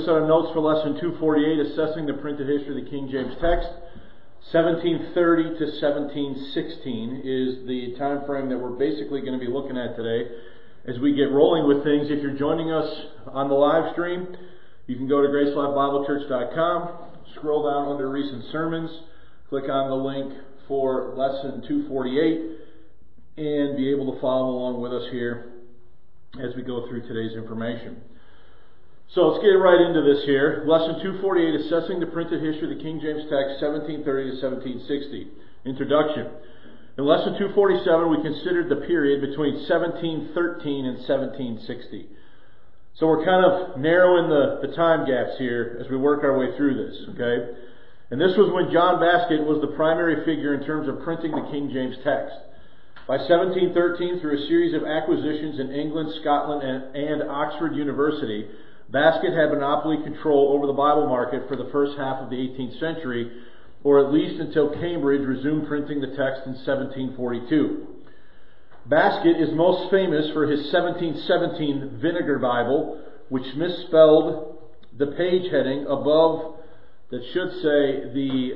set of notes for lesson 248, assessing the printed history of the King James text. 1730 to 1716 is the time frame that we're basically going to be looking at today as we get rolling with things. If you're joining us on the live stream, you can go to GraceLifeBibleChurch.com, scroll down under recent sermons, click on the link for lesson 248, and be able to follow along with us here as we go through today's information. So let's get right into this here. Lesson 248, Assessing the Printed History of the King James Text, 1730 to 1760. Introduction. In lesson 247, we considered the period between 1713 and 1760. So we're kind of narrowing the time gaps here as we work our way through this, okay? And this was when John Baskett was the primary figure in terms of printing the King James text. By 1713, through a series of acquisitions in England, Scotland, and Oxford University, Baskett had monopoly control over the Bible market for the first half of the 18th century, or at least until Cambridge resumed printing the text in 1742. Baskett is most famous for his 1717 Vinegar Bible, which misspelled the page heading above that should say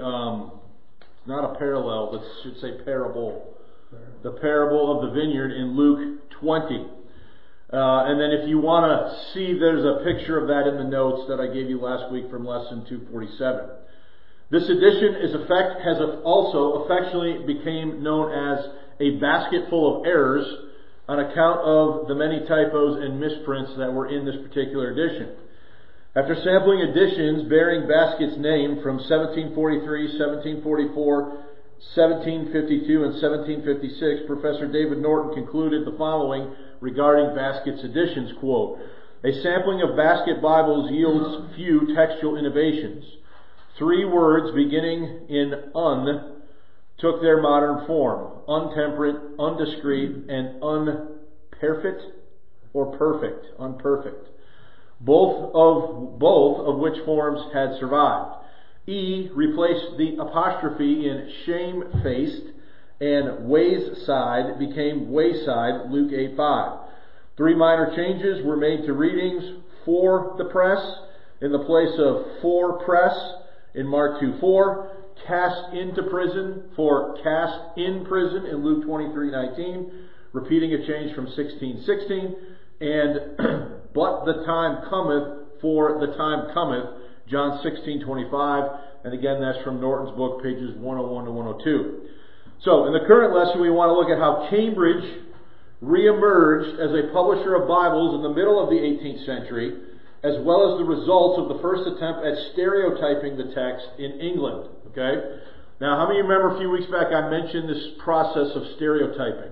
not a parallel, that should say parable. The parable of the vineyard in Luke 20. And then if you want to see, there's a picture of that in the notes that I gave you last week from lesson 247. This edition has also affectionately became known as a basket full of errors on account of the many typos and misprints that were in this particular edition. After sampling editions bearing Baskett's name from 1743, 1744, 1752, and 1756, Professor David Norton concluded the following regarding Baskett's editions, quote, "A sampling of Baskett Bibles yields few textual innovations. 3 words beginning in un took their modern form: untemperate, undiscreet, and unperfect or perfect, unperfect. Both of which forms had survived. E replaced the apostrophe in shamefaced, and wayside became wayside, Luke 8:5. 3 minor changes were made to readings: for the press in the place of for press in Mark 2:4, cast into prison for cast in prison in Luke 23:19, repeating a change from 16:16, and but the time cometh for the time cometh, John 16:25, and again that's from Norton's book, pages 101 to 102. So, in the current lesson, we want to look at how Cambridge re-emerged as a publisher of Bibles in the middle of the 18th century, as well as the results of the first attempt at stereotyping the text in England. Okay? Now, how many remember a few weeks back I mentioned this process of stereotyping?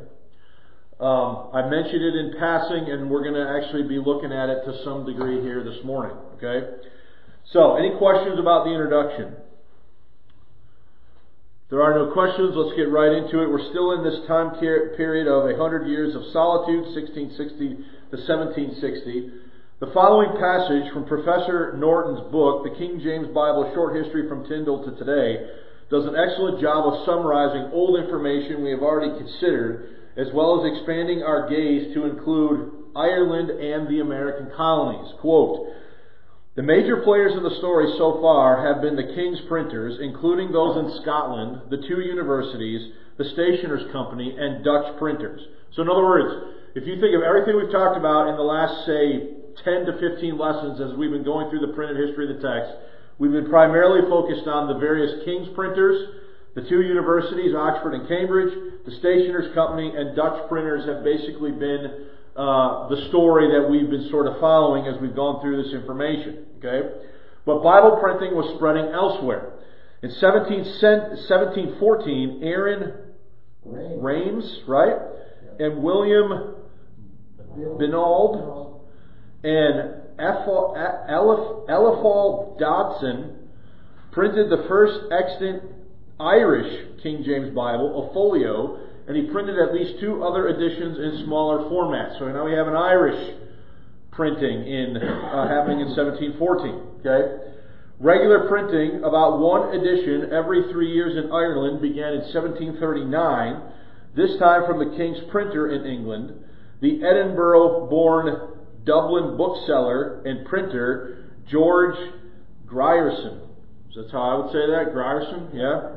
I mentioned it in passing, and we're going to actually be looking at it to some degree here this morning. Okay? So, any questions about the introduction? If there are no questions, let's get right into it. We're still in this time period of 100 years of solitude, 1660 to 1760. The following passage from Professor Norton's book, The King James Bible Short History from Tyndale to Today, does an excellent job of summarizing old information we have already considered, as well as expanding our gaze to include Ireland and the American colonies. Quote, "The major players in the story so far have been the King's printers, including those in Scotland, the 2 universities, the Stationers' Company, and Dutch printers." So in other words, if you think of everything we've talked about in the last, say, 10 to 15 lessons as we've been going through the printed history of the text, we've been primarily focused on the various King's printers, the 2 universities, Oxford and Cambridge, the Stationers' Company, and Dutch printers have basically been the story that we've been sort of following as we've gone through this information. Okay? But Bible printing was spreading elsewhere. In 1714, Aaron Rames, right? And William Binald and Eliphal Dodson printed the first extant Irish King James Bible, a folio, and he printed at least 2 other editions in smaller formats. So now we have an Irish printing happening in 1714. Okay, regular printing, about 1 edition every 3 years in Ireland, began in 1739. This time from the King's printer in England, the Edinburgh-born Dublin bookseller and printer George Grierson. That's how I would say that, Grierson, yeah?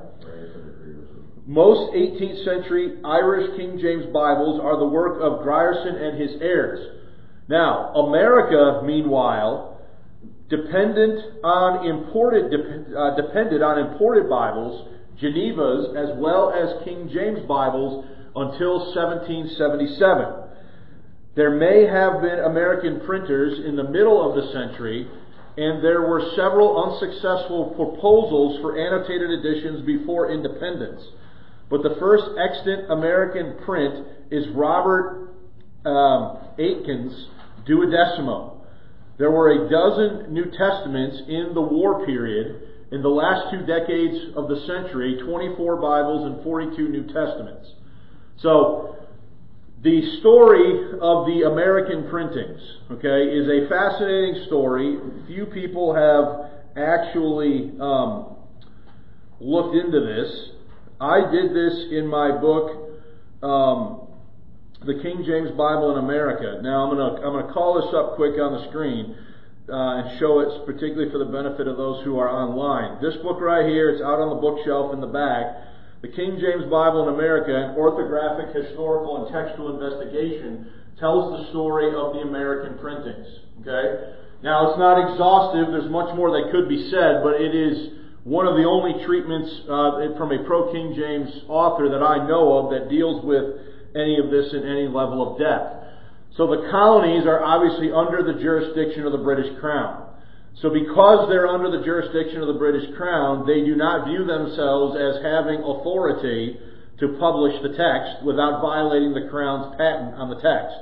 Most 18th century Irish King James Bibles are the work of Grierson and his heirs. Now, America, meanwhile, depended on imported Bibles, Genevas, as well as King James Bibles, until 1777. There may have been American printers in the middle of the century, and there were several unsuccessful proposals for annotated editions before independence. But the first extant American print is Robert Aitken's Duodecimo. There were a dozen New Testaments in the war period. In the last 2 decades of the century, 24 Bibles and 42 New Testaments. So, the story of the American printings, okay, is a fascinating story. Few people have actually looked into this. I did this in my book, The King James Bible in America. Now I'm gonna call this up quick on the screen and show it, particularly for the benefit of those who are online. This book right here, it's out on the bookshelf in the back. The King James Bible in America, an orthographic, historical, and textual investigation, tells the story of the American printings. Okay? Now, it's not exhaustive. There's much more that could be said, but it is one of the only treatments from a pro-King James author that I know of that deals with any of this in any level of depth. So the colonies are obviously under the jurisdiction of the British Crown. So because they're under the jurisdiction of the British Crown, they do not view themselves as having authority to publish the text without violating the Crown's patent on the text.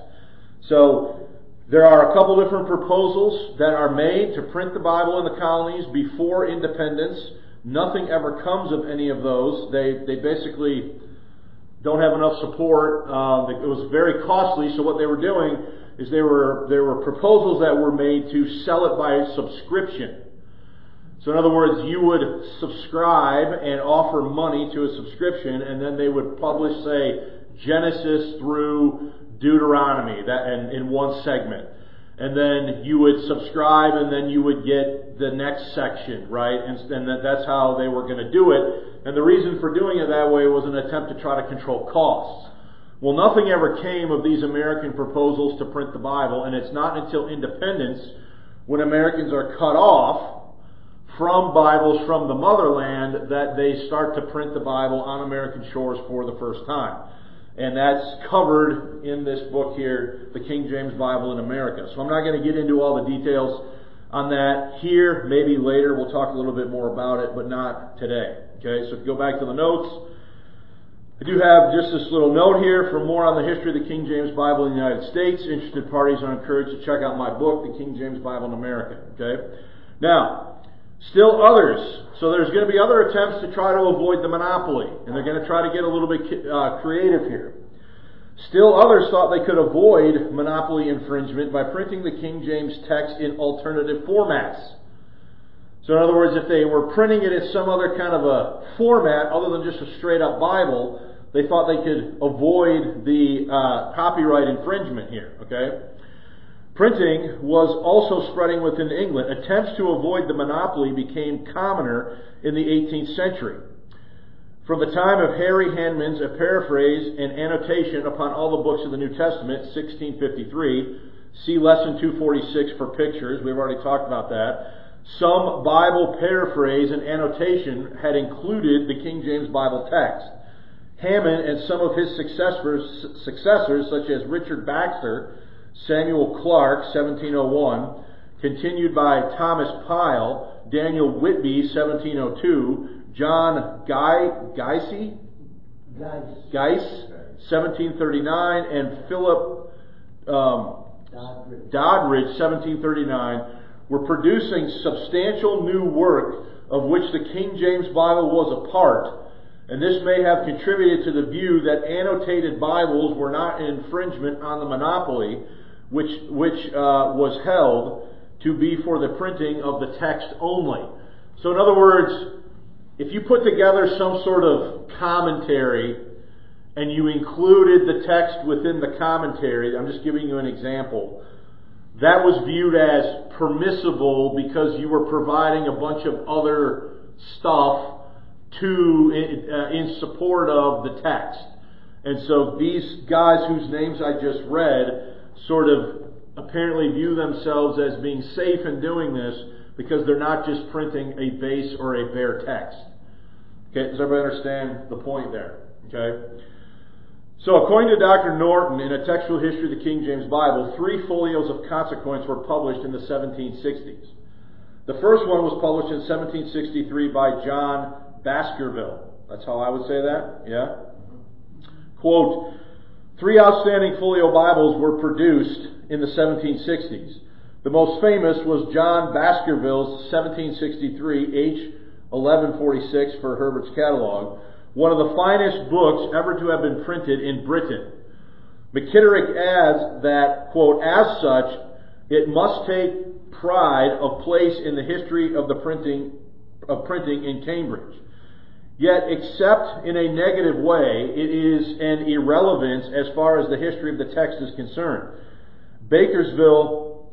So there are a couple different proposals that are made to print the Bible in the colonies before independence. Nothing ever comes of any of those. They basically don't have enough support. It was very costly, so what they were doing is there were proposals that were made to sell it by subscription. So in other words, you would subscribe and offer money to a subscription, and then they would publish, say, Genesis through Deuteronomy in one segment. And then you would subscribe, and then you would get the next section, right? And that's how they were going to do it. And the reason for doing it that way was an attempt to try to control costs. Well, nothing ever came of these American proposals to print the Bible, and it's not until independence, when Americans are cut off from Bibles from the motherland, that they start to print the Bible on American shores for the first time. And that's covered in this book here, The King James Bible in America. So I'm not going to get into all the details on that here. Maybe later we'll talk a little bit more about it, but not today. Okay, so if you go back to the notes, I do have just this little note here for more on the history of the King James Bible in the United States. Interested parties are encouraged to check out my book, The King James Bible in America. Okay? Now, still others. So there's going to be other attempts to try to avoid the monopoly. And they're going to try to get a little bit creative here. Still others thought they could avoid monopoly infringement by printing the King James text in alternative formats. So in other words, if they were printing it in some other kind of a format other than just a straight up Bible, they thought they could avoid the copyright infringement here. Okay? Printing was also spreading within England. Attempts to avoid the monopoly became commoner in the 18th century. From the time of Harry Handman's A Paraphrase and Annotation upon all the books of the New Testament, 1653, see lesson 246 for pictures. We've already talked about that. Some Bible paraphrase and annotation had included the King James Bible text. Hammond and some of his successors, such as Richard Baxter, Samuel Clark, 1701, continued by Thomas Pyle, Daniel Whitby, 1702, John Geiss, 1739, and Philip Doddridge, 1739, were producing substantial new work of which the King James Bible was a part, and this may have contributed to the view that annotated Bibles were not an infringement on the monopoly, which was held to be for the printing of the text only. So in other words, if you put together some sort of commentary and you included the text within the commentary, I'm just giving you an example, that was viewed as permissible because you were providing a bunch of other stuff in support of the text. And so these guys whose names I just read sort of apparently view themselves as being safe in doing this because they're not just printing a base or a bare text. Okay, does everybody understand the point there? Okay. So according to Dr. Norton, in A Textual History of the King James Bible, 3 folios of consequence were published in the 1760s. The first one was published in 1763 by John Baskerville. That's how I would say that, yeah? Quote, 3 outstanding folio Bibles were produced in the 1760s. The most famous was John Baskerville's 1763 H. 1146 for Herbert's Catalog, one of the finest books ever to have been printed in Britain. McKitterick adds that, quote, as such, it must take pride of place in the history of printing in Cambridge. Yet, except in a negative way, it is an irrelevance as far as the history of the text is concerned. Bakersville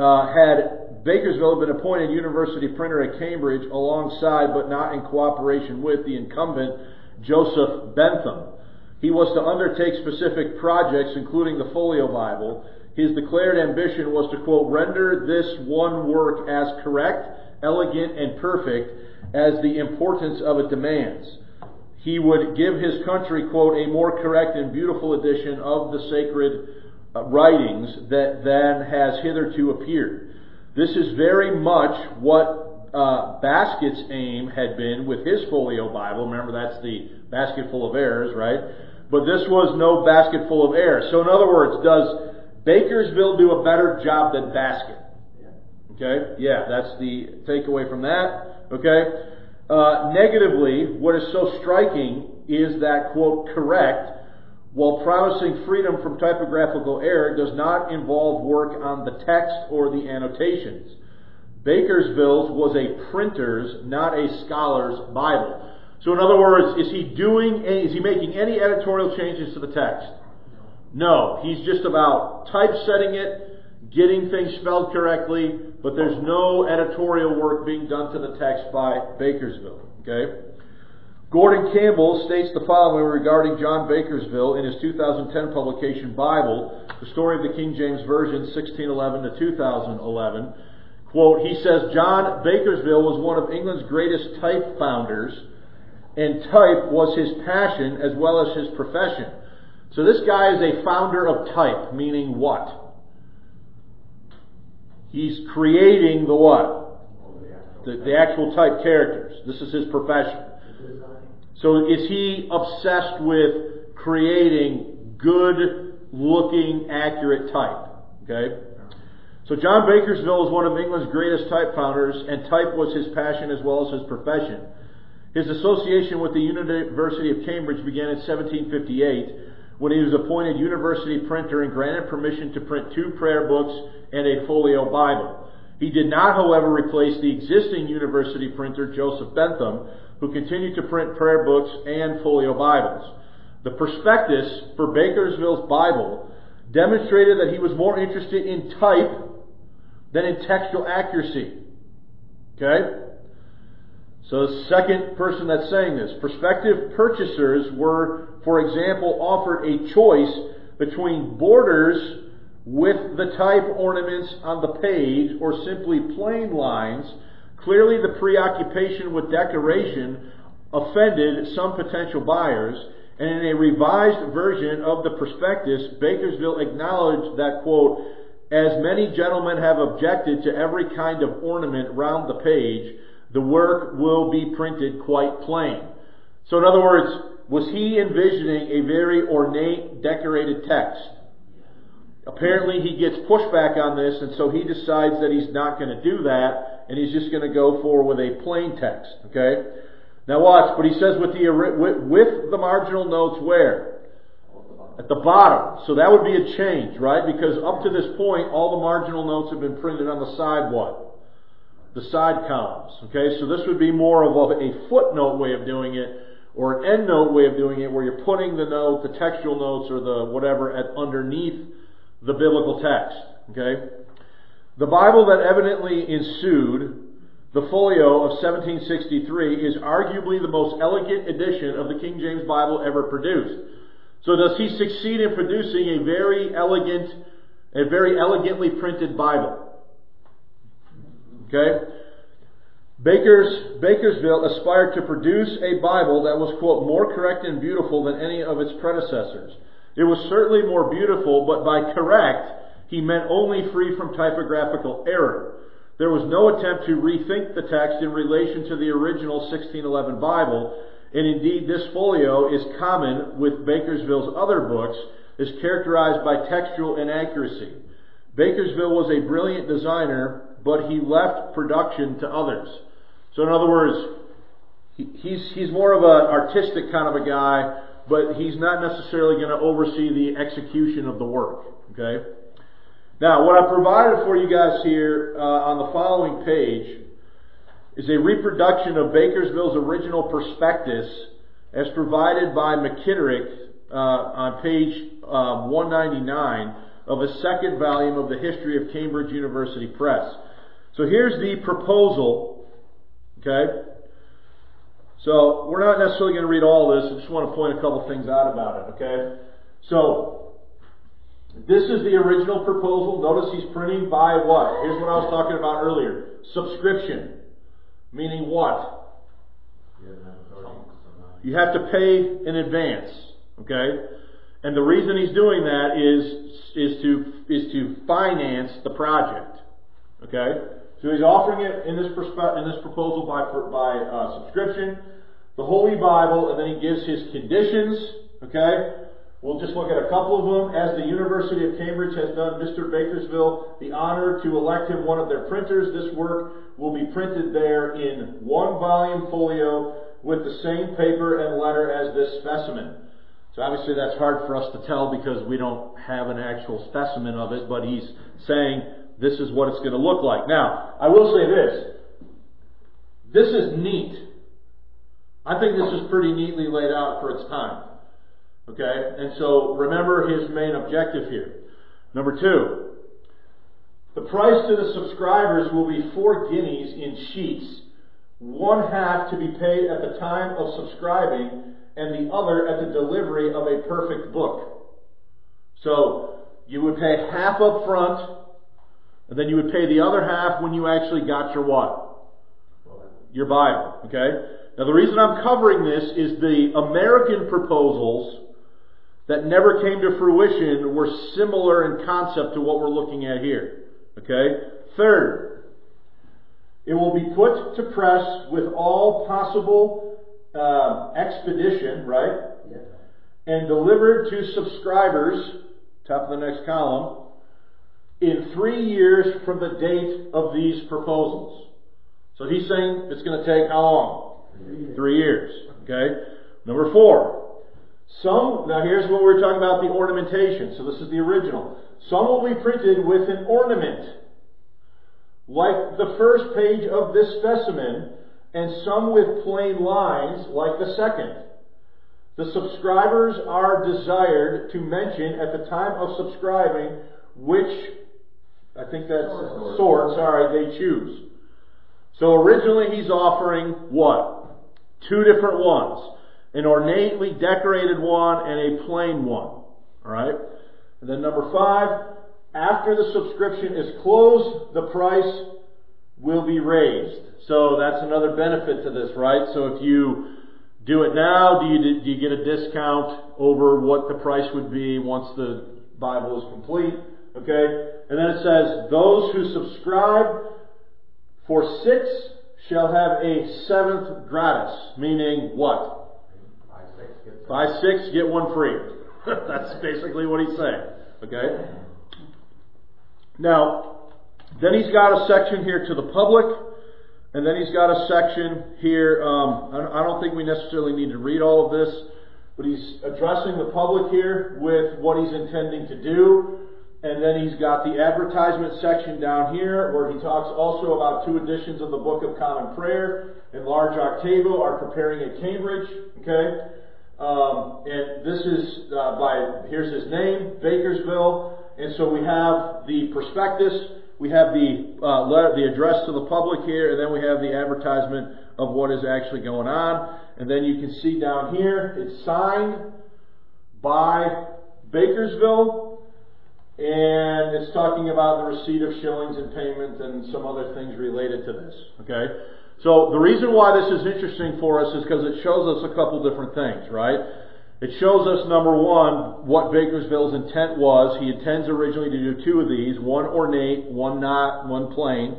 had been appointed university printer at Cambridge alongside, but not in cooperation with, the incumbent Joseph Bentham. He was to undertake specific projects, including the Folio Bible. His declared ambition was to, quote, render this one work as correct, elegant, and perfect as the importance of it demands. He would give his country, quote, a more correct and beautiful edition of the sacred writings than has hitherto appeared. This is very much what Baskett's aim had been with his folio Bible. Remember, that's the basket full of errors, right? But this was no basket full of errors. So in other words, does Bakersville do a better job than Baskett? Okay? Yeah, that's the takeaway from that. Okay? Negatively, what is so striking is that, quote, correct, while promising freedom from typographical error, does not involve work on the text or the annotations. Bakersville's was a printer's, not a scholar's Bible. So in other words, is he making any editorial changes to the text? No. He's just about typesetting it, getting things spelled correctly, but there's no editorial work being done to the text by Bakersville. Okay? Gordon Campbell states the following regarding John Bakersville in his 2010 publication Bible, The Story of the King James Version, 1611 to 2011. Quote, he says, John Bakersville was one of England's greatest type founders, and type was his passion as well as his profession. So this guy is a founder of type, meaning what? He's creating the what? The actual type characters. This is his profession. So is he obsessed with creating good-looking, accurate type? Okay? So John Bakersville is one of England's greatest type founders, and type was his passion as well as his profession. His association with the University of Cambridge began in 1758, when he was appointed university printer and granted permission to print 2 prayer books and a folio Bible. He did not, however, replace the existing university printer, Joseph Bentham, who continued to print prayer books and folio Bibles. The prospectus for Bakersville's Bible demonstrated that he was more interested in type than in textual accuracy. Okay? So the second person that's saying this. Prospective purchasers were, for example, offered a choice between borders with the type ornaments on the page or simply plain lines. Clearly, the preoccupation with decoration offended some potential buyers, and in a revised version of the prospectus, Bakersville acknowledged that, quote, as many gentlemen have objected to every kind of ornament round the page, the work will be printed quite plain. So in other words, was he envisioning a very ornate, decorated text? Apparently he gets pushback on this, and so he decides that he's not going to do that, and he's just going to go with a plain text. Okay? Now watch, but he says with the marginal notes where? At the bottom. So that would be a change, right? Because up to this point, all the marginal notes have been printed on the side what? The side columns. Okay, so this would be more of a footnote way of doing it, or an endnote way of doing it, where you're putting the note, the textual notes, or the whatever underneath the biblical text. Okay? The Bible that evidently ensued, the folio of 1763, is arguably the most elegant edition of the King James Bible ever produced. So does he succeed in producing a very elegantly printed Bible? Okay? Bakersville aspired to produce a Bible that was, quote, more correct and beautiful than any of its predecessors. It was certainly more beautiful, but by correct, he meant only free from typographical error. There was no attempt to rethink the text in relation to the original 1611 Bible, and indeed this folio is common with Bakersville's other books, is characterized by textual inaccuracy. Bakersville was a brilliant designer, but he left production to others. So in other words, he's more of an artistic kind of a guy, but he's not necessarily going to oversee the execution of the work. Okay? Now, what I've provided for you guys here on the following page is a reproduction of Bakersville's original prospectus as provided by McKitterick on page 199 of a second volume of the History of Cambridge University Press. So here's the proposal. Okay? So we're not necessarily going to read all this. I just want to point a couple things out about it. Okay? So this is the original proposal. Notice he's printing by what? Here's what I was talking about earlier. Subscription. Meaning what? You have to pay in advance. Okay? And the reason he's doing that is to finance the project. Okay? So he's offering it in this proposal by subscription, the Holy Bible, and then he gives his conditions. Okay? We'll just look at a couple of them. As the University of Cambridge has done Mr. Bakersville the honor to elect him one of their printers, this work will be printed there in 1-volume folio with the same paper and letter as this specimen. So obviously that's hard for us to tell because we don't have an actual specimen of it, but he's saying this is what it's going to look like. Now, I will say this. This is neat. I think this is pretty neatly laid out for its time. Okay? And so remember his main objective here. Number 2. The price to the subscribers will be 4 guineas in sheets. 1/2 to be paid at the time of subscribing and the other at the delivery of a perfect book. So you would pay half up front, and then you would pay the other half when you actually got your what? Your Bible. Okay? Now the reason I'm covering this is the American proposals that never came to fruition were similar in concept to what we're looking at here. Okay? 3rd, it will be put to press with all possible expedition, right? Yeah. And delivered to subscribers, top of the next column, in 3 years from the date of these proposals. So he's saying it's going to take how long? 3 years. Okay? Number 4. Now here's what we're talking about, the ornamentation. So this is the original. Some will be printed with an ornament, like the first page of this specimen, and some with plain lines, like the second. The subscribers are desired to mention at the time of subscribing which, I think that's sort, they choose. So originally he's offering what? 2 different ones. An ornately decorated one and a plain one. Alright? And then number 5, after the subscription is closed, the price will be raised. So that's another benefit to this, right? So if you do it now, do you get a discount over what the price would be once the Bible is complete? Okay? And then it says, those who subscribe for 6 shall have a 7th gratis. Meaning what? Buy 6, get 1 free. That's basically what he's saying. Okay? Now, then he's got a section here to the public, and then he's got a section here. I don't think we necessarily need to read all of this, but he's addressing the public here with what he's intending to do. And then he's got the advertisement section down here, where he talks also about 2 editions of the Book of Common Prayer in large octavo are preparing at Cambridge. Okay? And this is here's his name, Bakersville. And so we have the prospectus, We have the address to the public here, and then we have the advertisement of what is actually going on. And then you can see down here, it's signed by Bakersville, and it's talking about the receipt of shillings and payment and some other things related to this. Okay? So the reason why this is interesting for us is because it shows us a couple different things, right? It shows us, number one, what Bakersville's intent was. He intends originally to do two of these, one ornate, one not, one plain.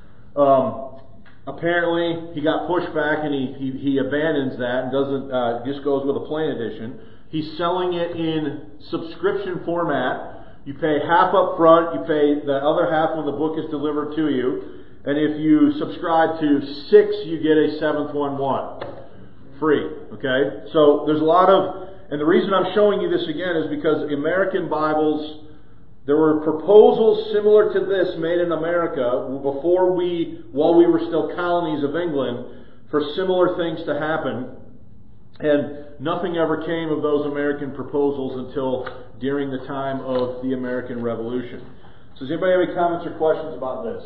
Apparently, he got pushed back and he abandons that and doesn't just goes with a plain edition. He's selling it in subscription format. You pay half up front, you pay the other half when the book is delivered to you. And if you subscribe to 6, you get a 7th one free. Okay? So there's a lot of, and the reason I'm showing you this again is because American Bibles, there were proposals similar to this made in America while we were still colonies of England, for similar things to happen. And nothing ever came of those American proposals until during the time of the American Revolution. So does anybody have any comments or questions about this?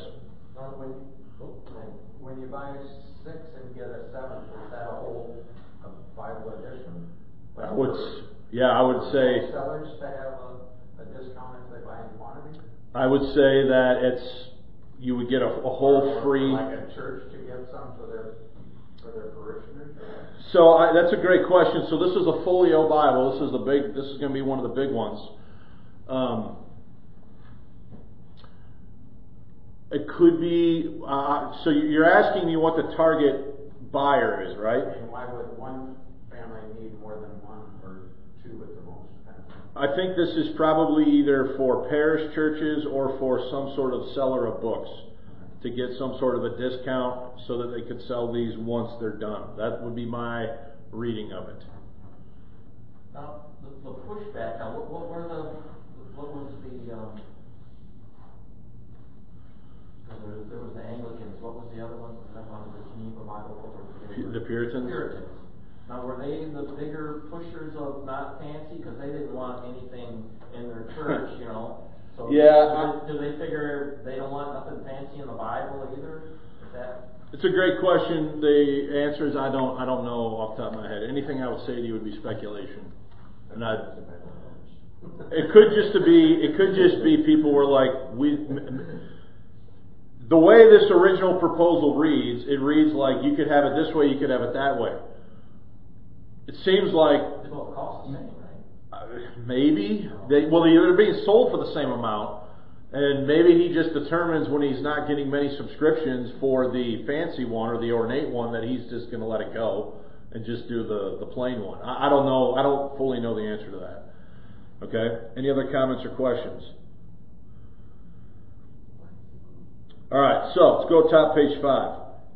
When you buy 6 and get a 7th, is that a whole Bible edition? I would say sellers to have a discount if they buy in quantity? I would say that you would get a whole free. Like a church to get some for their parishioners? So that's a great question. So this is a folio Bible. This is going to be one of the big ones. It could be. So you're asking me what the target buyer is, right? And why would one family need more than one or two at the most? I think this is probably either for parish churches or for some sort of seller of books to get some sort of a discount so that they could sell these once they're done. That would be my reading of it. Now, the pushback. Now, what was the? There was the Anglicans. What was the other one? That one was the Geneva Bible. The Puritans. Now, were they the bigger pushers of not fancy because they didn't want anything in their church, you know? So yeah. Do they figure they don't want nothing fancy in the Bible either? It's a great question. The answer is I don't know off the top of my head. Anything I would say to you would be speculation, and it could just be people were like the way this original proposal reads. It reads like you could have it this way, you could have it that way. It seems like they both cost the same, right? Maybe they're being sold for the same amount. And maybe he just determines when he's not getting many subscriptions for the fancy one or the ornate one that he's just going to let it go and just do the plain one. I don't know. I don't fully know the answer to that. Okay? Any other comments or questions? All right. So let's go to top page 5.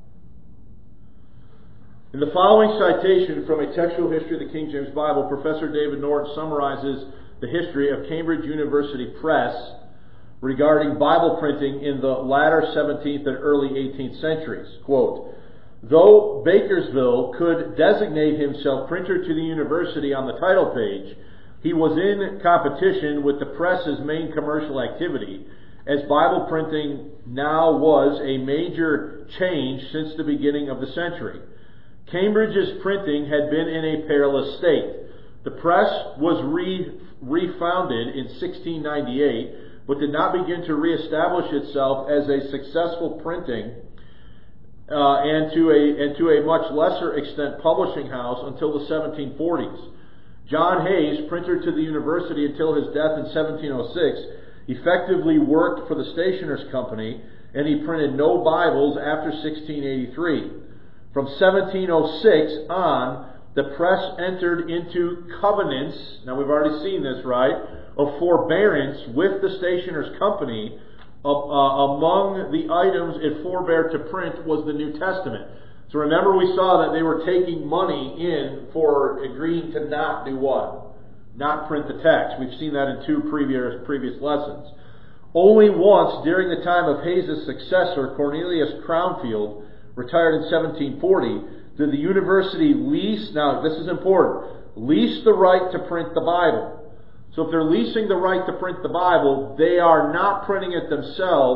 In the following citation from a textual history of the King James Bible, Professor David Norton summarizes the history of Cambridge University Press regarding Bible printing in the latter 17th and early 18th centuries. Quote, though Bakersville could designate himself printer to the university on the title page, he was in competition with the press's main commercial activity, as Bible printing now was a major change since the beginning of the century. Cambridge's printing had been in a perilous state. The press was refounded in 1698, but did not begin to reestablish itself as a successful printing and to a much lesser extent publishing house until the 1740s. John Hayes, printer to the university until his death in 1706, effectively worked for the Stationers' Company, and he printed no Bibles after 1683. From 1706 on, the press entered into covenants, now we've already seen this, right, of forbearance with the Stationers' Company. Among the items it forbore to print was the New Testament. So remember we saw that they were taking money in for agreeing to not do what? Not print the text. We've seen that in 2 previous lessons. Only once during the time of Hayes' successor, Cornelius Crownfield, retired in 1740, did the university lease, now this is important, lease the right to print the Bible. So if they're leasing the right to print the Bible, they are not printing it themselves.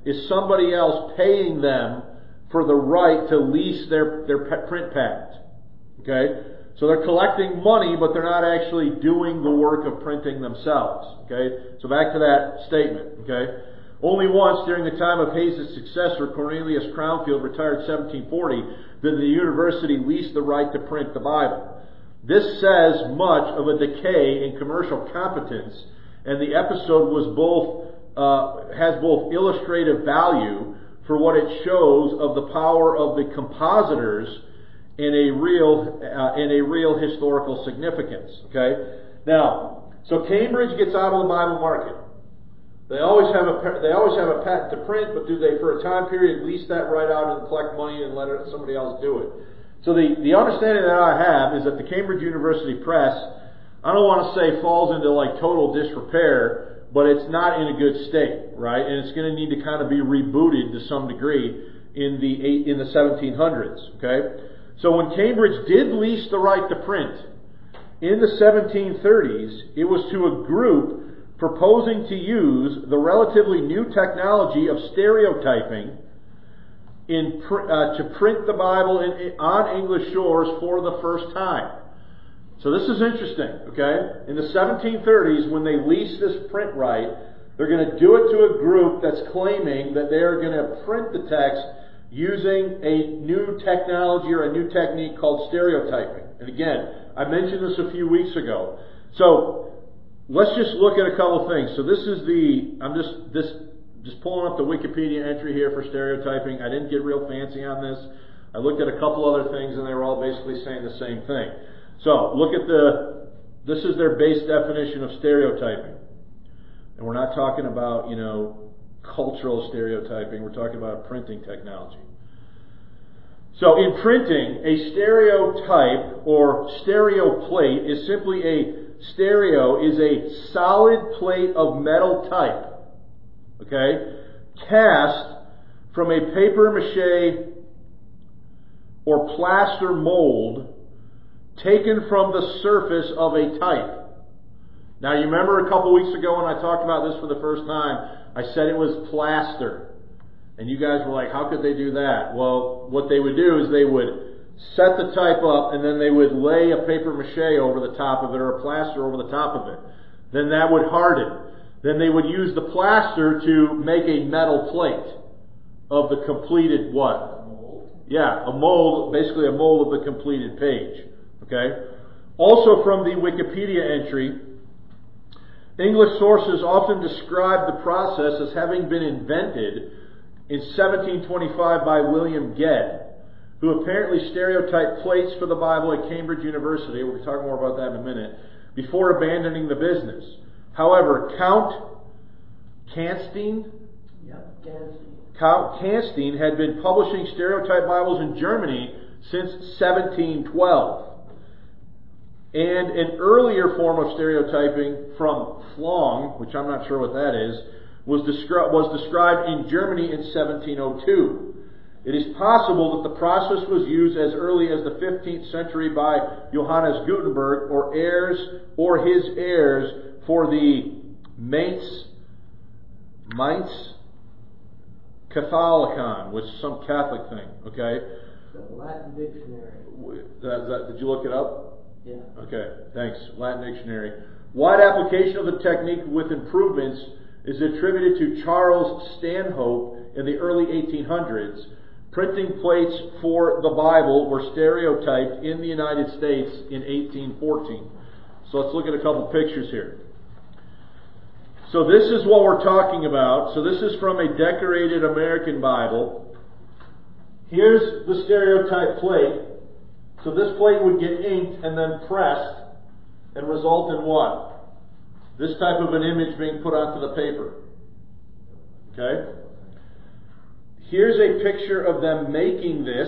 is somebody else paying them for the right to lease their print patent. Okay? So they're collecting money, but they're not actually doing the work of printing themselves. Okay? So back to that statement. Okay? Only once during the time of Hayes' successor, Cornelius Crownfield, retired in 1740, did the university lease the right to print the Bible. This says much of a decay in commercial competence, and the episode has both illustrative value for what it shows of the power of the compositors in a real historical significance. Okay, now, so Cambridge gets out of the Bible market. They always have a patent to print, but do they, for a time period, lease that right out and collect money and let somebody else do it? So the understanding that I have is that the Cambridge University Press, I don't want to say falls into like total disrepair, but it's not in a good state, right? And it's going to need to kind of be rebooted to some degree in the 1700s. Okay, so when Cambridge did lease the right to print in the 1730s, it was to a group proposing to use the relatively new technology of stereotyping to print the Bible on English shores for the first time. So this is interesting, okay? In the 1730s, when they lease this print right, they're going to do it to a group that's claiming that they are going to print the text using a new technology or a new technique called stereotyping. And again, I mentioned this a few weeks ago. So let's just look at a couple of things. So this is I'm just pulling up the Wikipedia entry here for stereotyping. I didn't get real fancy on this. I looked at a couple other things and they were all basically saying the same thing. So look at this is their base definition of stereotyping. And we're not talking about, cultural stereotyping. We're talking about printing technology. So in printing, a stereotype or stereo plate is simply stereo is a solid plate of metal type. Okay, cast from a paper mache or plaster mold taken from the surface of a type. Now you remember a couple weeks ago when I talked about this for the first time, I said it was plaster. And you guys were like, how could they do that? Well, what they would do is they would set the type up and then they would lay a paper mache over the top of it or a plaster over the top of it. Then that would harden. Then they would use the plaster to make a metal plate of the completed what? A mold. Yeah, a mold, basically a mold of the completed page. Okay? Also from the Wikipedia entry, English sources often describe the process as having been invented in 1725 by William Gedd, who apparently stereotyped plates for the Bible at Cambridge University. We'll talk more about that in a minute. Before abandoning the business. However, Count Canstein had been publishing stereotype Bibles in Germany since 1712. And an earlier form of stereotyping from Flong, which I'm not sure what that is, was described in Germany in 1702. It is possible that the process was used as early as the 15th century by Johannes Gutenberg or his heirs for the Mainz Catholicon, which is some Catholic thing, okay? The Latin dictionary. Did you look it up? Yeah. Okay, thanks. Latin dictionary. Wide application of the technique with improvements is attributed to Charles Stanhope in the early 1800s. Printing plates for the Bible were stereotyped in the United States in 1814. So let's look at a couple pictures here. So this is what we're talking about. So this is from a decorated American Bible. Here's the stereotype plate. So this plate would get inked and then pressed and result in what? This type of an image being put onto the paper. Okay? Here's a picture of them making this.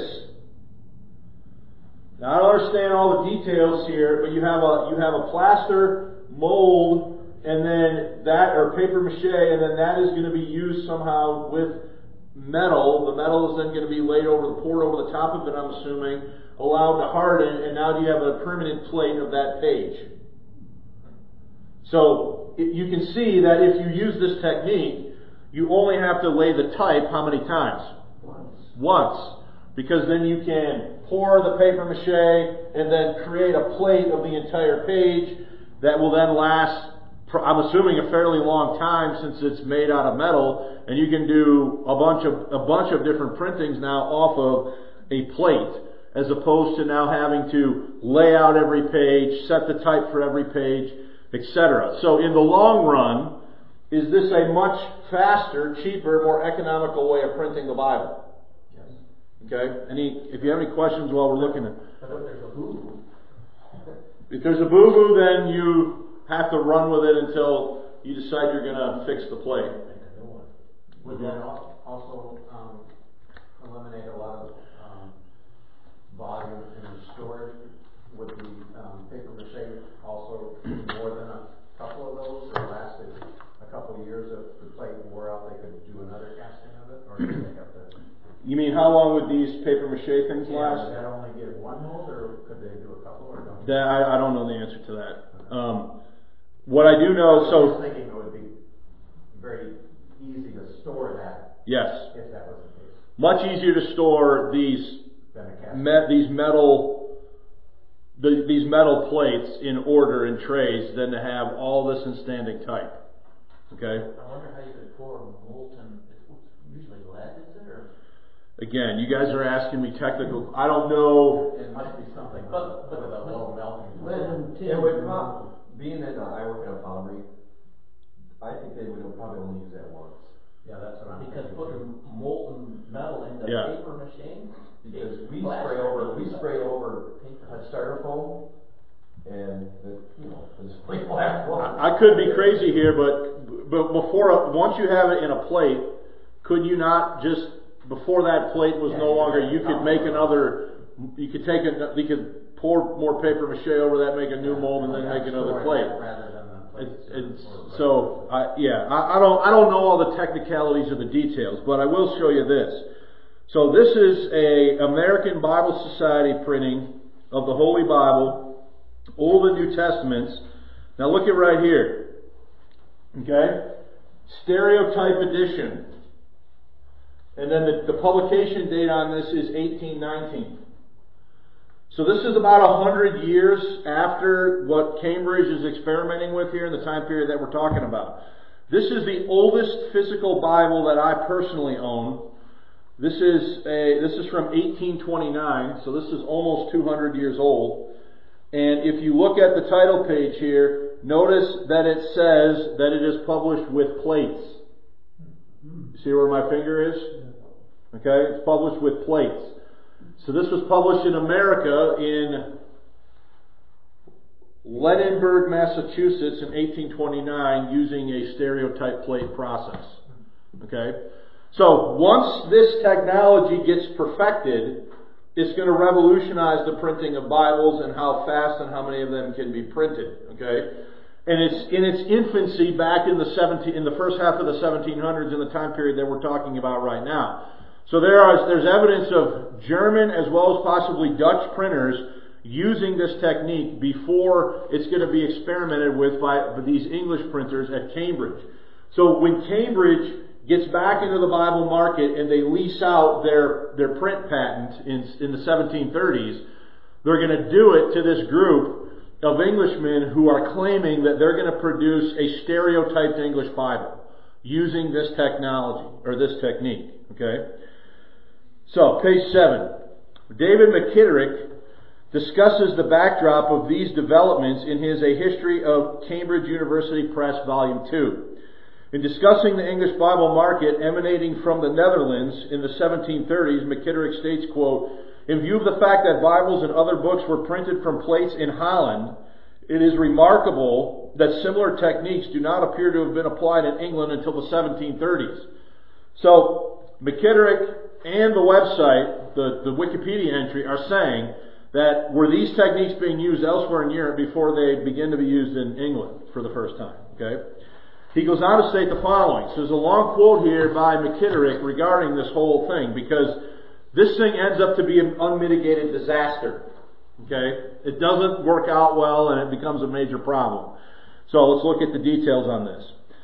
Now I don't understand all the details here, but you have a plaster mold and then that, or paper mache, and then that is going to be used somehow with metal. The metal is then going to be poured over the top of it, I'm assuming, allowed to harden, and now you have a permanent plate of that page. So you can see that if you use this technique, you only have to lay the type how many times? Once. Because then you can pour the paper mache and then create a plate of the entire page that will then last, I'm assuming, a fairly long time since it's made out of metal, and you can do a bunch of different printings now off of a plate, as opposed to now having to lay out every page, set the type for every page, etc. So in the long run, is this a much faster, cheaper, more economical way of printing the Bible? Okay. If you have any questions while we're looking at, But if there's a boo-boo. if there's a boo-boo, then you have to run with it until you decide you're going to fix the plate. Would that also eliminate a lot of volume in the storage? Would the paper mache also more than a couple of those, or lasted a couple of years if the plate wore out, they could do another casting of it, or do they have to? You mean how long would these paper mache things last? Would that only give one mold, or could they do a couple, or don't? I don't know the answer to that. What I do know, I was thinking it would be very easy to store that. Yes, If that was the case. much easier to store these Than a casting. these metal plates in order in trays than to have all this in standing type. Okay. I wonder how you could pour molten, it's usually lead, is it, or? Again, you guys are asking me technical. I don't know. It must be something But- with a low melting. Lead and tin. It would probably, being that I work in a foundry, I think they would probably only use that once. Yeah, that's what I'm Because thinking. putting molten metal into Yeah. paper machine? Because we Plastic. spray over a styrofoam, and it's like black one. I could be crazy here, but once you have it in a plate, could you not just, before that plate was no longer, you could make another, you could pour more paper mache over that, make a new mold, and then make another plate. Rather than the plates. I don't know all the technicalities of the details, but I will show you this. So this is a American Bible Society printing of the Holy Bible, Old and New Testaments. Now look at right here. Okay? Stereotype edition. And then the publication date on this is 1819. So this is about 100 years after what Cambridge is experimenting with here in the time period that we're talking about. This is the oldest physical Bible that I personally own. This is from 1829, so this is almost 200 years old. And if you look at the title page here, notice that it says that it is published with plates. You see where my finger is? Okay, it's published with plates. So this was published in America in Leadenburg, Massachusetts in 1829 using a stereotype plate process. Okay? So once this technology gets perfected, it's going to revolutionize the printing of Bibles and how fast and how many of them can be printed. Okay? And it's in its infancy back in the first half of the 1700s, in the time period that we're talking about right now. So there's evidence of German as well as possibly Dutch printers using this technique before it's going to be experimented with by these English printers at Cambridge. So when Cambridge gets back into the Bible market and they lease out their print patent in the 1730s, they're going to do it to this group of Englishmen who are claiming that they're going to produce a stereotyped English Bible using this technology or this technique. Okay? So, page 7. David McKitterick discusses the backdrop of these developments in his A History of Cambridge University Press, Volume 2. In discussing the English Bible market emanating from the Netherlands in the 1730s, McKitterick states, quote, "In view of the fact that Bibles and other books were printed from plates in Holland, it is remarkable that similar techniques do not appear to have been applied in England until the 1730s. So, McKitterick and the website, the Wikipedia entry, are saying that were these techniques being used elsewhere in Europe before they begin to be used in England for the first time. Okay? He goes on to state the following. So there's a long quote here by McKitterick regarding this whole thing, because this thing ends up to be an unmitigated disaster. Okay? It doesn't work out well and it becomes a major problem. So let's look at the details on this.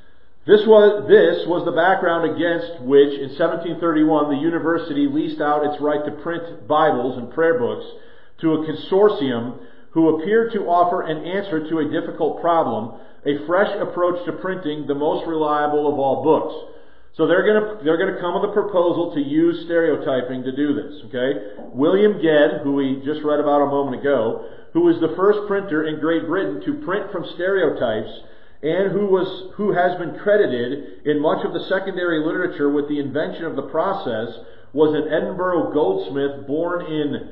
This was the background against which, in 1731, the university leased out its right to print Bibles and prayer books to a consortium who appeared to offer an answer to a difficult problem, a fresh approach to printing the most reliable of all books. So they're gonna come with a proposal to use stereotyping to do this. Okay, William Gedd, who we just read about a moment ago, who was the first printer in Great Britain to print from stereotypes, and who has been credited in much of the secondary literature with the invention of the process, was an Edinburgh goldsmith born in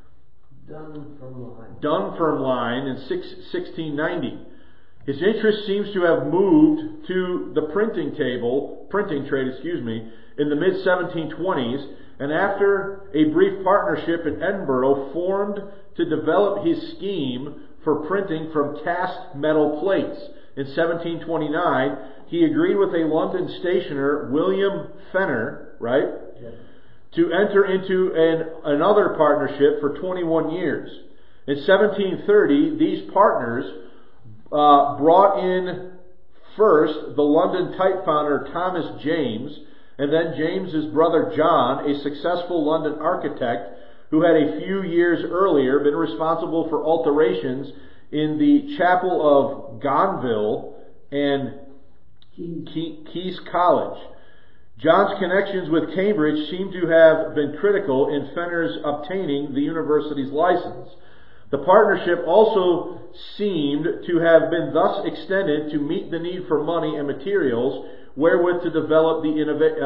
Dunfermline in 1690. His interest seems to have moved to the printing trade, in the mid-1720s, and after a brief partnership in Edinburgh, formed to develop his scheme for printing from cast metal plates. In 1729, he agreed with a London stationer, William Fenner, right? Yes. To enter into another partnership for 21 years. In 1730, these partners brought in first the London type founder Thomas James, and then James's brother John, a successful London architect who had a few years earlier been responsible for alterations in the chapel of Gonville and Keys College. John's connections with Cambridge seem to have been critical in Fenner's obtaining the university's license. The partnership also seemed to have been thus extended to meet the need for money and materials wherewith to develop the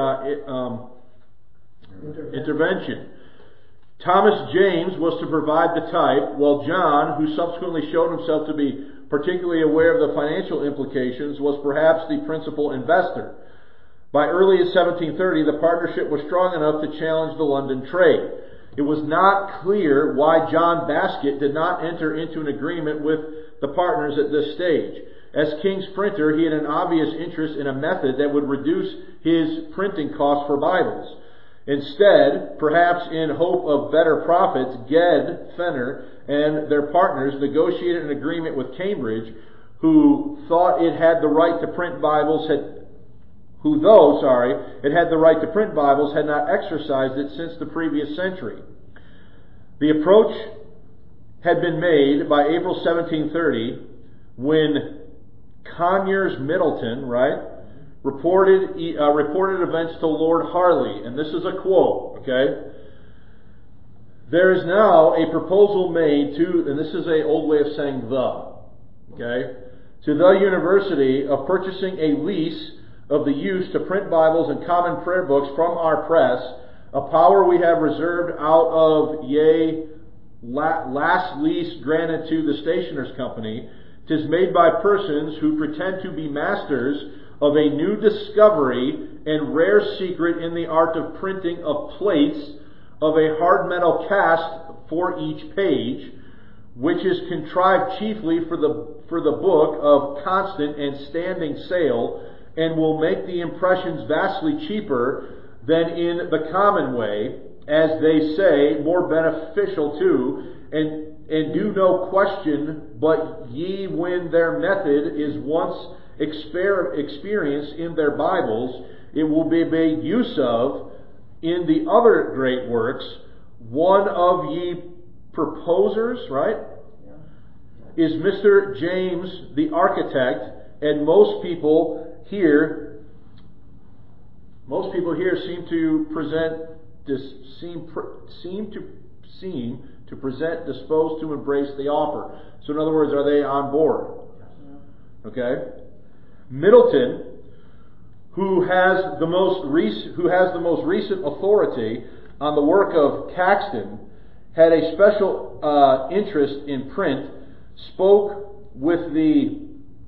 intervention. Thomas James was to provide the type, while John, who subsequently showed himself to be particularly aware of the financial implications, was perhaps the principal investor. By early 1730, the partnership was strong enough to challenge the London trade. It was not clear why John Baskett did not enter into an agreement with the partners at this stage. As King's printer, he had an obvious interest in a method that would reduce his printing costs for Bibles. Instead, perhaps in hope of better profits, Gedd, Fenner, and their partners negotiated an agreement with Cambridge, who thought it had the right to print Bibles, had not exercised it since the previous century. The approach had been made by April 1730 when Conyers Middleton, reported events to Lord Harley, and this is a quote, okay? There is now a proposal made to, and this is an old way of saying to the university of purchasing a lease of the use to print Bibles and common prayer books from our press, a power we have reserved out of, last lease granted to the Stationers' Company. 'Tis made by persons who pretend to be masters of a new discovery and rare secret in the art of printing of plates of a hard metal cast for each page, which is contrived chiefly for the book of constant and standing sale, and will make the impressions vastly cheaper than in the common way, as they say, more beneficial too, and do no question but ye when their method is once experienced in their Bibles, it will be made use of in the other great works. One of ye proposers, is Mr. James the architect, and most people here seem to present disposed to embrace the offer. So in other words, are they on board? Okay. Middleton, who has the most recent authority on the work of Caxton, had a special interest in print, spoke with the,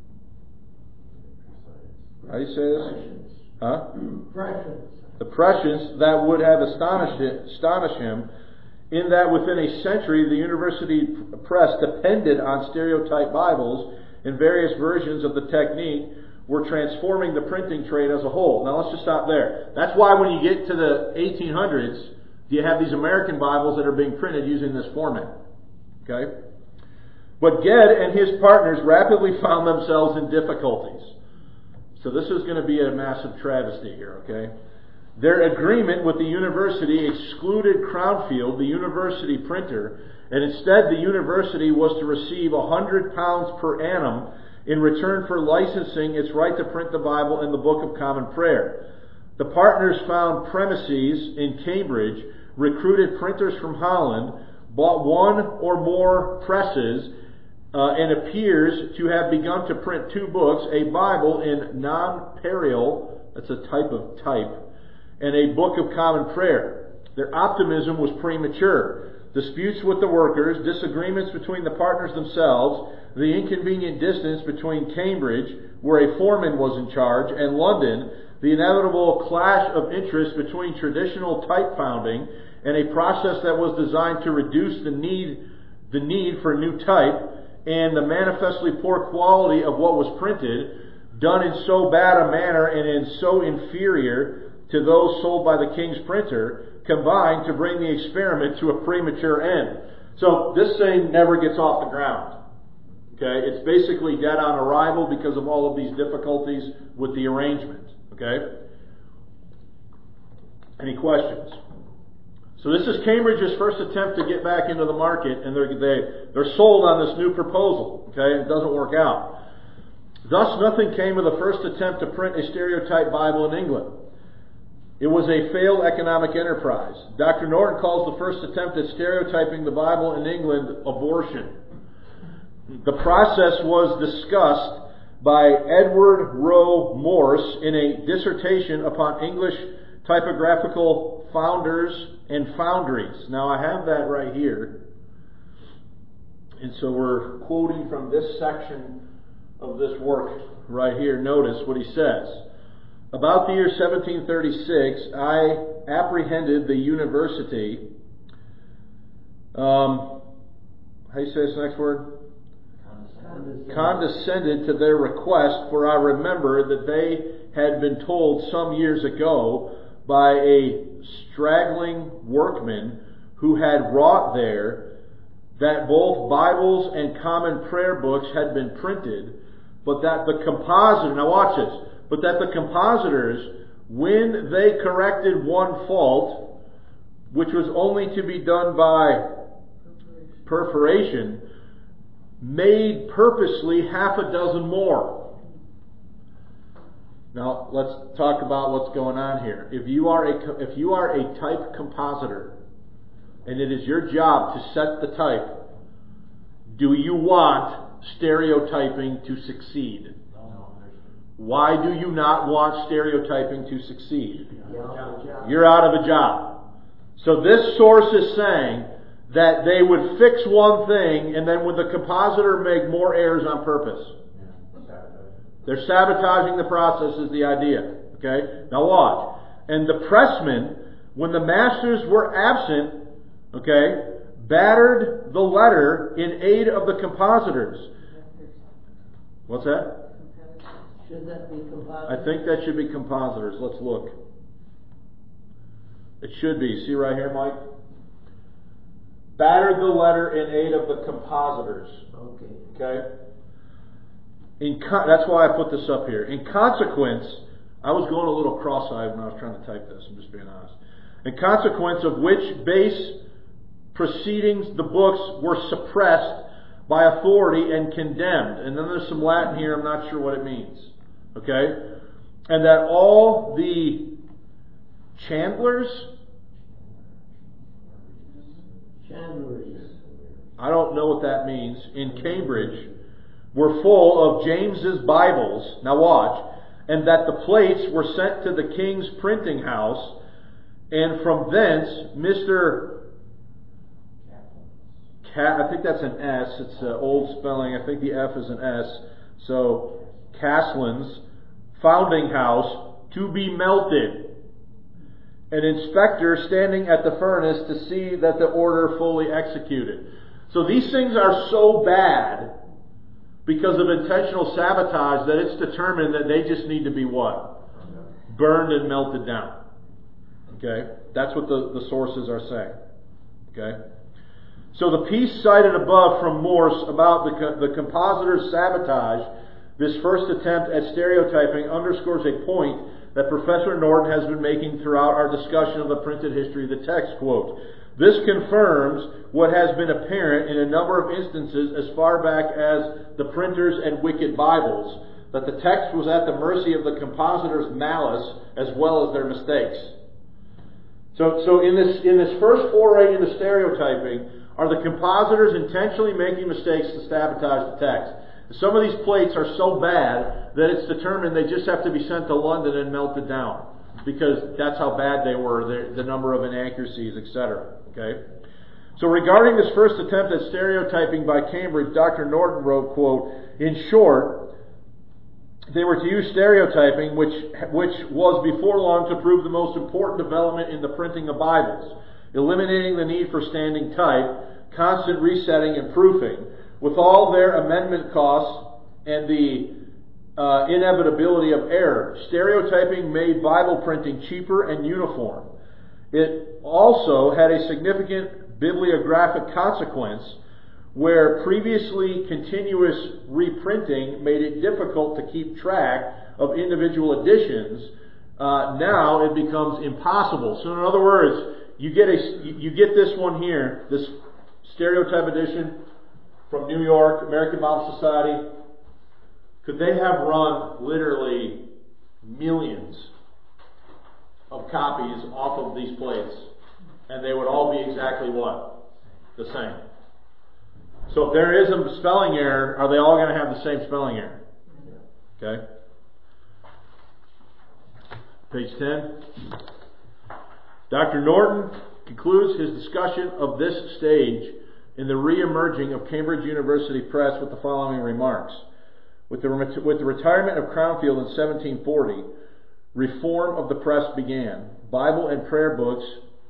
how do you say this? The prescience that would have astonished him, in that within a century the university press depended on stereotype Bibles, and various versions of the technique were transforming the printing trade as a whole. Now let's just stop there. That's why when you get to the 1800s, you have these American Bibles that are being printed using this format. Okay? But Gedd and his partners rapidly found themselves in difficulties. So this is going to be a massive travesty here, okay? Their agreement with the university excluded Crownfield, the university printer, and instead the university was to receive £100 per annum in return for licensing its right to print the Bible and the Book of Common Prayer. The partners found premises in Cambridge, recruited printers from Holland, bought one or more presses, and appears to have begun to print 2 books, a Bible in non-pareil, that's a type of type, and a Book of Common Prayer. Their optimism was premature. Disputes with the workers, disagreements between the partners themselves, the inconvenient distance between Cambridge, where a foreman was in charge, and London, the inevitable clash of interest between traditional type founding and a process that was designed to reduce the need for new type, and the manifestly poor quality of what was printed, done in so bad a manner and in so inferior to those sold by the king's printer, combined to bring the experiment to a premature end. So this thing never gets off the ground. Okay, it's basically dead on arrival because of all of these difficulties with the arrangement. Okay? Any questions? So this is Cambridge's first attempt to get back into the market, and they're sold on this new proposal. Okay, it doesn't work out. Thus, nothing came of the first attempt to print a stereotype Bible in England. It was a failed economic enterprise. Dr. Norton calls the first attempt at stereotyping the Bible in England abortion. The process was discussed by Edward Rowe Morse in a dissertation upon English typographical founders and foundries. Now I have that right here. And so we're quoting from this section of this work right here. Notice what he says. About the year 1736, I apprehended the university. How do you say this next word? Condescended to their request, for I remember that they had been told some years ago by a straggling workman who had wrought there that both Bibles and common prayer books had been printed, but that the compositor, now watch this, but that the compositors, when they corrected one fault, which was only to be done by perforation, made purposely half a dozen more. Now let's talk about what's going on here. If you are a type compositor, and it is your job to set the type, do you want stereotyping to succeed? Why do you not want stereotyping to succeed? You're out of a job. So this source is saying that they would fix one thing and then would the compositor make more errors on purpose. They're sabotaging the process is the idea. Okay? Now watch. And the pressmen, when the masters were absent, okay, battered the letter in aid of the compositors. What's that? Should that be compositors? I think that should be compositors. Let's look. It should be. See right here, Mike? Battered the letter in aid of the compositors. Okay? That's why I put this up here. In consequence, I was going a little cross-eyed when I was trying to type this. I'm just being honest. In consequence of which base proceedings the books were suppressed by authority and condemned. And then there's some Latin here. I'm not sure what it means. Okay? And that all the chandlers, I don't know what that means, in Cambridge were full of James's Bibles. Now watch. And that the plates were sent to the king's printing house, and from thence Mr. I think that's an S. It's an old spelling. I think the F is an S. So Caslin's founding house to be melted. An inspector standing at the furnace to see that the order fully executed. So these things are so bad because of intentional sabotage that it's determined that they just need to be what? Burned and melted down. Okay? That's what the sources are saying. Okay? So the piece cited above from Morse about the compositor's sabotage, This first attempt at stereotyping underscores a point that Professor Norton has been making throughout our discussion of the printed history of the text. Quote, "This confirms what has been apparent in a number of instances as far back as the printers and Wicked Bibles, that the text was at the mercy of the compositor's malice as well as their mistakes." So in this first foray into stereotyping, are the compositors intentionally making mistakes to sabotage the text? Some of these plates are so bad that it's determined they just have to be sent to London and melted down, because that's how bad they were, the number of inaccuracies, etc. Okay? So regarding this first attempt at stereotyping by Cambridge, Dr. Norton wrote, quote, "In short, they were to use stereotyping, which was before long to prove the most important development in the printing of Bibles, eliminating the need for standing type, constant resetting and proofing, with all their amendment costs and the inevitability of error. Stereotyping made Bible printing cheaper and uniform. It also had a significant bibliographic consequence, where previously continuous reprinting made it difficult to keep track of individual editions. Now it becomes impossible." So in other words, you get this one here, this stereotype edition from New York, American Bible Society. Could they have run literally millions of copies off of these plates, and they would all be exactly what? The same. So if there is a spelling error, are they all going to have the same spelling error? Okay. Page 10. Dr. Norton concludes his discussion of this stage in the re-emerging of Cambridge University Press with the following remarks. With the retirement of Crownfield in 1740, reform of the press began. Bible and prayer book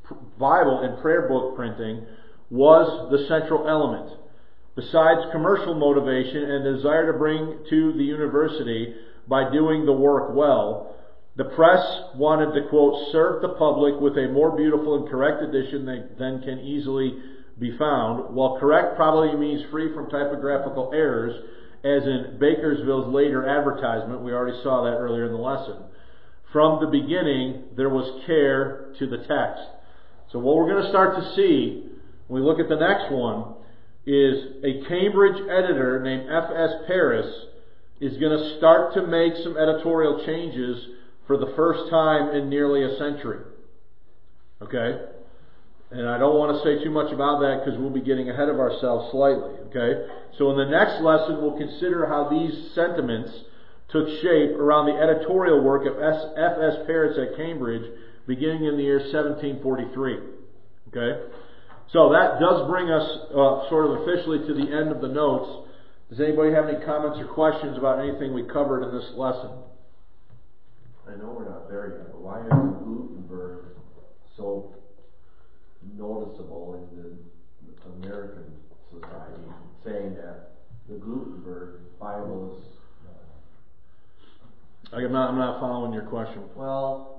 printing was the central element. Besides commercial motivation and the desire to bring to the university by doing the work well, the press wanted to, quote, "serve the public with a more beautiful and correct edition than can easily be found." While correct probably means free from typographical errors, as in Bakersfield's later advertisement. We already saw that earlier in the lesson. From the beginning, there was care to the text. So what we're going to start to see when we look at the next one is a Cambridge editor named F.S. Paris is going to start to make some editorial changes for the first time in nearly a century. Okay? And I don't want to say too much about that because we'll be getting ahead of ourselves slightly. Okay? So in the next lesson, we'll consider how these sentiments took shape around the editorial work of F.S. Paris at Cambridge beginning in the year 1743. Okay? So that does bring us sort of officially to the end of the notes. Does anybody have any comments or questions about anything we covered in this lesson? I know we're not there yet, but why is Gutenberg so noticeable in the American society, saying that the Gutenberg Bible is... I'm not following your question. Well,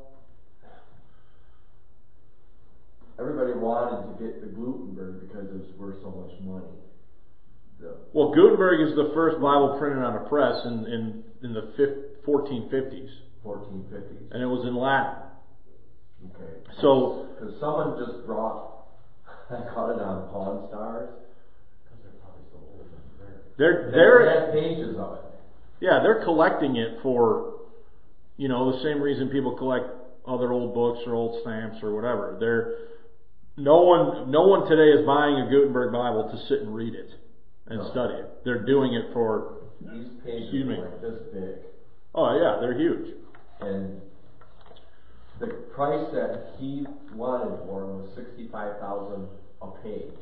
everybody wanted to get the Gutenberg because it was worth so much money. Well, Gutenberg is the first Bible printed on a press in the 1450s. 1450s. And it was in Latin. Okay. So, because someone just brought, I got it on Pawn Stars. Because they're probably so old and They had pages of it. Yeah, they're collecting it for, the same reason people collect other old books or old stamps or whatever. No one today is buying a Gutenberg Bible to sit and read it and study it. They're doing it for... These pages are like this big. Oh yeah, they're huge. And the price that he wanted for them was $65,000 a page.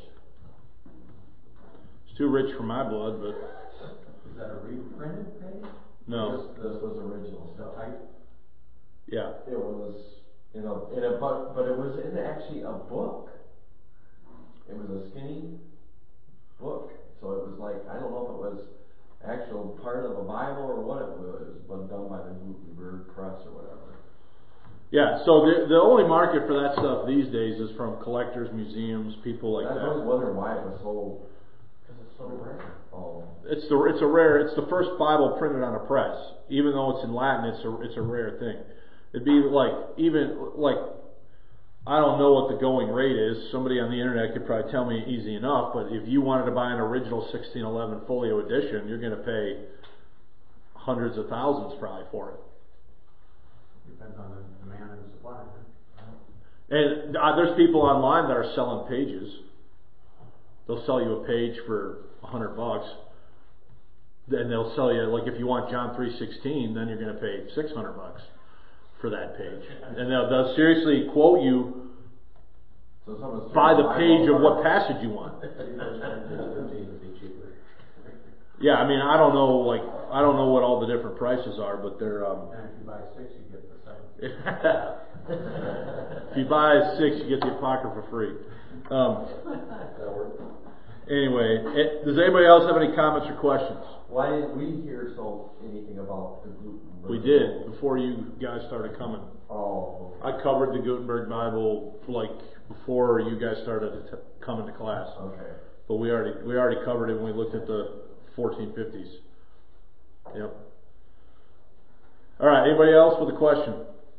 It's too rich for my blood, but... Is that a reprinted page? No. This was original stuff. Yeah. It was in a book, but it was in actually a book. It was a skinny book, so it was like, I don't know if it was actual part of a Bible or what it was, but done by the Gutenberg Press or whatever. Yeah, so the only market for that stuff these days is from collectors, museums, people like that. I was wondering why it was so Cause it's so rare. Oh, It's the first Bible printed on a press. Even though it's in Latin, it's a rare thing. It'd be like, I don't know what the going rate is. Somebody on the internet could probably tell me easy enough, but if you wanted to buy an original 1611 folio edition, you're going to pay hundreds of thousands probably for it. Depends on the demand and supply. And there's people online that are selling pages. They'll sell you a page for $100. Then they'll sell you, like, if you want John 3:16, then you're going to pay $600 for that page. And they'll seriously quote you so someone's by the trying to page buy of one. what passage you want. 15 would be cheaper. Yeah, I mean, I don't know what all the different prices are, but they're. And if you buy 6, you get the 7. If you buy 6, you get the Apocrypha free. Anyway, does anybody else have any comments or questions? Why didn't we hear anything about the Gutenberg? We did before you guys started coming. Oh, okay. I covered the Gutenberg Bible before you guys started coming to class. Okay. But we already covered it when we looked at the 1450s. Yep. All right. Anybody else with a question?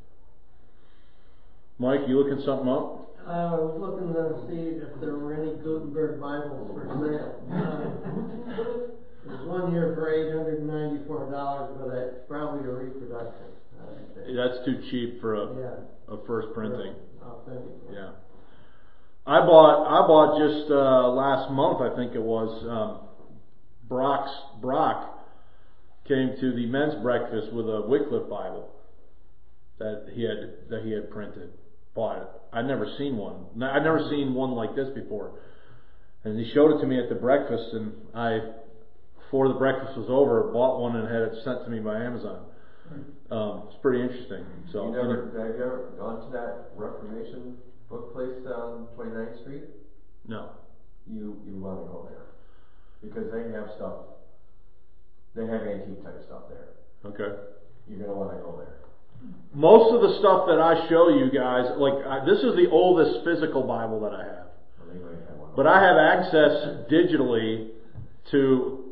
Mike, you looking something up? I was looking to see if there were any Gutenberg Bibles for sale. There's one here for $894, but it's probably a reproduction. That's too cheap for Yeah, a first printing. authentic. Yeah. I bought just last month, I think it was, Brock came to the men's breakfast with a Wycliffe Bible that he had printed. Bought it. I'd never seen one. I'd never seen one like this before. And he showed it to me at the breakfast, and before the breakfast was over, bought one and had it sent to me by Amazon. It's pretty interesting. So Have you ever gone to that Reformation book place on 29th Street? No. You want to go there because they have stuff. They have antique type stuff there. Okay. You're gonna want to go there. Most of the stuff that I show you guys, this is the oldest physical Bible that I have. Well, they might have one. But I have access digitally to,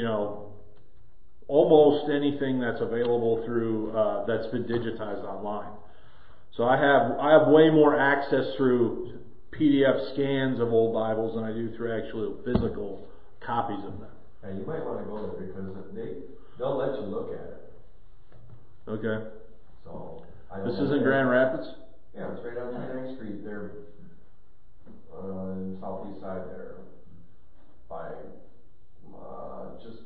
almost anything that's available through that's been digitized online. So I have way more access through PDF scans of old Bibles than I do through actual physical copies of them. And you might want to go there because they'll let you look at it. Okay. So This is in Grand Rapids? Yeah, it's right on 29th Street. They're in southeast side there, by just.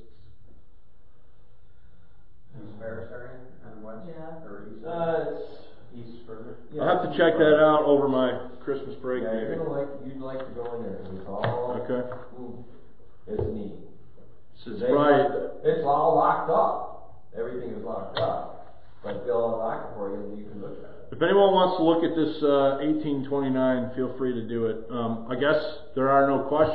East Ferris area and west? Yeah. Or east? It's East further? I'll have to check that out over my Christmas break. Yeah, maybe. you'd like to go in there because it's all. Okay. It's neat. It's right. It's all locked up. Everything is locked up, but they'll unlock it for you and you can look at it. If anyone wants to look at this 1829, feel free to do it. I guess there are no questions.